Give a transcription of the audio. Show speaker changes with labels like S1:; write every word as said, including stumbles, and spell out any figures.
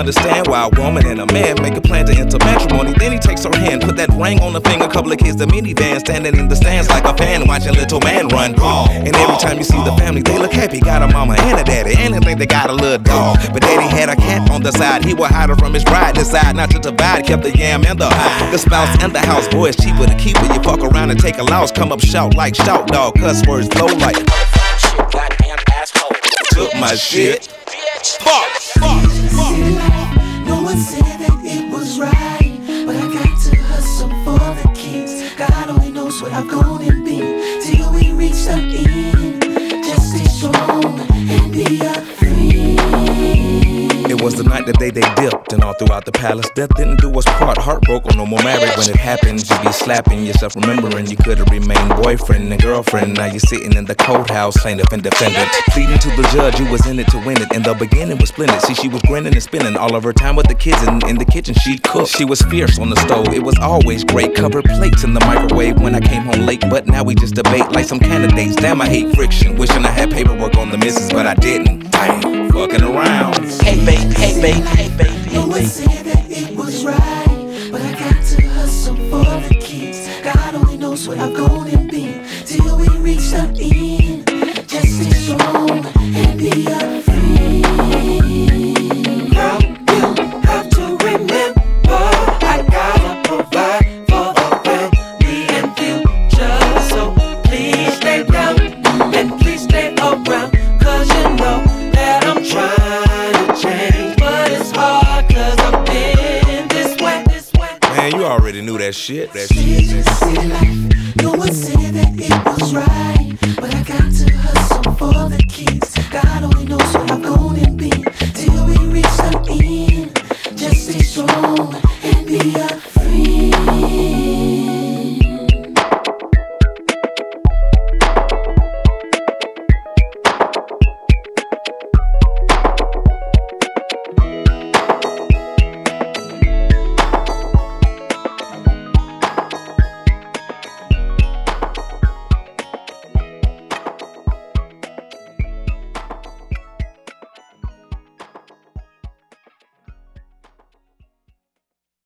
S1: understand why a woman and a man make a plan to enter matrimony. Then he takes her hand, put that ring on the finger. Couple of kids, the minivan, standing in the stands like a fan, watching little man run. And every time you see the family, they look happy. Got a mama and a daddy, and they think they got a little dog. But daddy had a cat on the side. He would hide her from his bride. Decide not to divide, kept the yam and the the spouse and the house. Boy, it's cheaper to keep it. You fuck around and take a loss. Come up shout like shout dog. Cuss words blow like goddamn asshole. Took my shit. Fuck, fuck, fuck.
S2: No one said that it was right, but I got to hustle for the kids. God only knows where I've gone and been till we reach the end. Just stay strong and be a friend.
S1: It was the night, the day they dipped, and all throughout the palace, death didn't do us part. Heartbroken, no more married. When it happens, you be slapping yourself, remembering you could have remained boyfriend and girlfriend. Now you're sitting in the courthouse, plaintiff and defendant, pleading to the judge you was in it to win it. In the beginning was splendid. See, she was grinning and spinning all of her time with the kids, and in the kitchen she cooked. She was fierce on the stove. It was always great. Covered plates in the microwave when I came home late. But now we just debate like some candidates. Damn, I hate friction. Wishing I had paperwork on the missus, but I didn't. Damn, fucking around.
S2: Hey baby, hey baby, hey baby. No one said that it was right, but I got to hustle for the kids. God only knows where I've gone and been till we reach the end. Just stay strong and be a friend. Girl, you have to remember I gotta provide for the family and future. So please stay down and please stay around, 'cause you know that I'm trying to change, but it's hard 'cause I've been this way, this way.
S1: Man, you already knew that shit. That